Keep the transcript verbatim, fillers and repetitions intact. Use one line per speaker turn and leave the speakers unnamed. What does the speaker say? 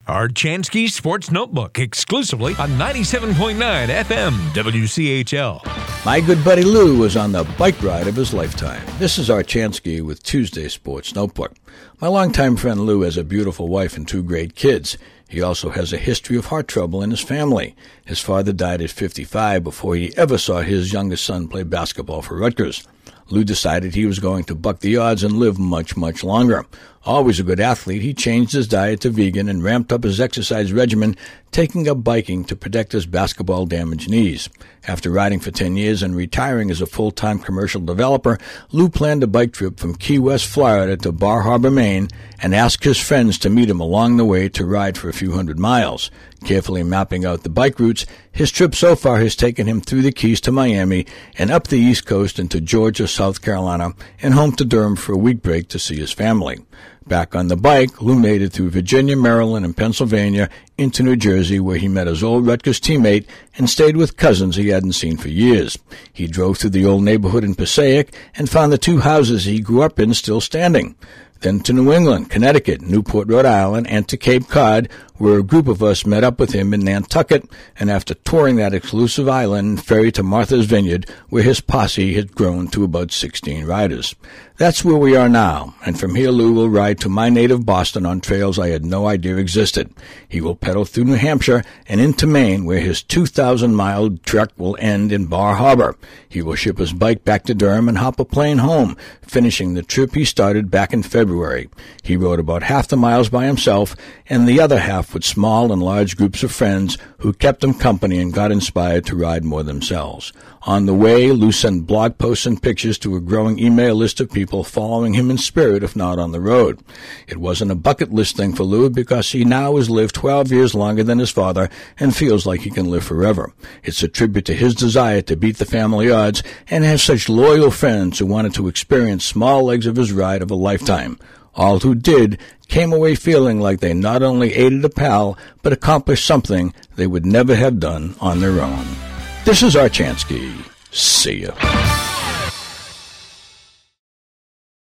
Archansky Sports Notebook, exclusively on ninety-seven point nine F M W C H L.
My good buddy Lou was on the bike ride of his lifetime. This is Archansky with Tuesday Sports Notebook. My longtime friend Lou has a beautiful wife and two great kids. He also has a history of heart trouble in his family. His father died at fifty-five before he ever saw his youngest son play basketball for Rutgers. Lou decided he was going to buck the odds and live much, much longer. Always a good athlete, he changed his diet to vegan and ramped up his exercise regimen, taking up biking to protect his basketball-damaged knees. After riding for ten years and retiring as a full-time commercial developer, Lou planned a bike trip from Key West, Florida to Bar Harbor, Maine, and asked his friends to meet him along the way to ride for a few hundred miles. Carefully mapping out the bike routes, his trip so far has taken him through the Keys to Miami and up the East Coast into Georgia, South Carolina, and home to Durham for a week break to see his family. Back on the bike, Lou made it through Virginia, Maryland, and Pennsylvania into New Jersey, where he met his old Rutgers teammate and stayed with cousins he hadn't seen for years. He drove through the old neighborhood in Passaic and found the two houses he grew up in still standing. Then to New England, Connecticut, Newport, Rhode Island, and to Cape Cod, where a group of us met up with him in Nantucket, and after touring that exclusive island, ferried to Martha's Vineyard, where his posse had grown to about sixteen riders. That's where we are now, and from here Lou will ride to my native Boston on trails I had no idea existed. He will pedal through New Hampshire and into Maine, where his two thousand mile trek will end in Bar Harbor. He will ship his bike back to Durham and hop a plane home, finishing the trip he started back in February. He rode about half the miles by himself, and the other half with small and large groups of friends who kept him company and got inspired to ride more themselves. On the way, Lou sent blog posts and pictures to a growing email list of people following him in spirit, if not on the road. It wasn't a bucket list thing for Lou because he now has lived twelve years longer than his father and feels like he can live forever. It's a tribute to his desire to beat the family odds and have such loyal friends who wanted to experience small legs of his ride of a lifetime. All who did came away feeling like they not only aided a pal, but accomplished something they would never have done on their own. This is Archansky. See ya.